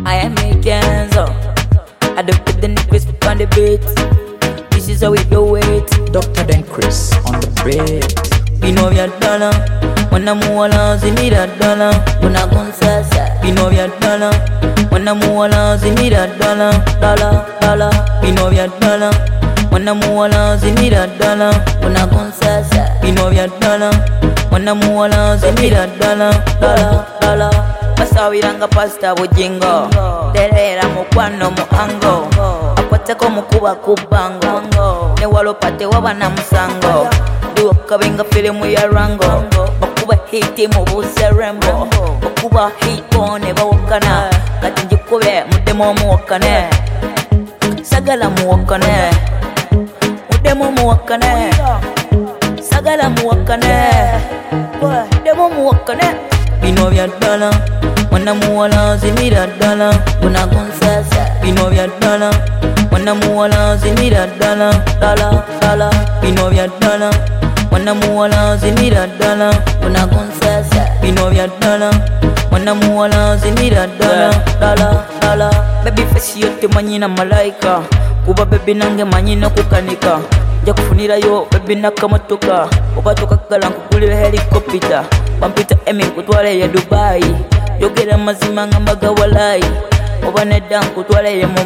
I am a Kenzo. I don't put the niggas on the beat. This is how we do it. Dr. Den Chris on the beat. Bino vya dola, wanamuwala zimira dola. Kuna sasa. Bino vya dola, wanamuwala zimira dola. Dola. Bino vya dola, wanamuwala zimira dola. Kuna sasa. Bino vya dola, wanamuwala zimira dola. Dola. Basawiranga pasta bujingo. Terera mukwano mu ango. Akwateko mukuba kubango. Ne walopate wabana musango. Kabenga filmu ya rango. Bakuba hiti mu buserembo. Bakuba hitone bawokana. Kati njikube mudemo muwakane. Sagala muwakane. Mudemo muwakane. Sagala muwakane. Mudemo muwakane. Bino vya dola, wanamuwala zimira dola. Kuna sasa. Bino vya dola, wanamuwala zimira dola. Dola. Bino vya dola, wanamuwala zimira dola. Kuna sasa. Bino vya dola, wanamuwala zimira dola. Baby face yote manyina malaika. Kuba baby nange manyina kukanika. Nja kufunira yo baby nakamotoka. Obatoka kala nkugulira helicopter. Pampita emi kutwale ya Dubai. Yogera mazima ngambaga walai. Obaneda nkutwale ya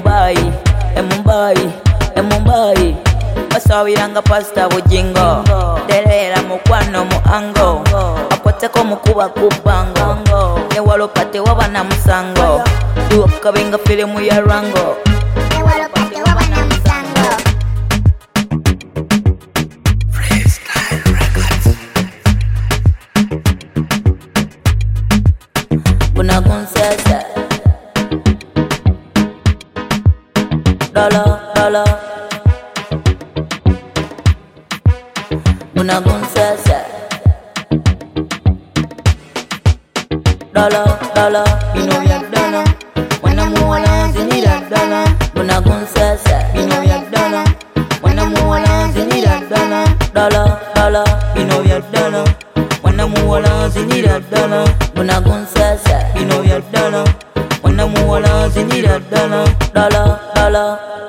Mumbai. Basawiranga pasta bujingo. Terera mukwano mu ango. Akwateko mukuba kubango. Ne walopate wabana musango. Kabenga filmu ya rango. Ne walopate wabana musango. Kuna sasa. Dola. Kuna sasa. Dola. Bino vya dola, wanamuwala zinira dola. Kuna sasa. Bino vya dola, wanamuwala zinira dola. Dola. Bino vya dola, wanamuwala zinira dola. Kuna sasa. Bino vya dola, wanamuwala zinira dola. Dola.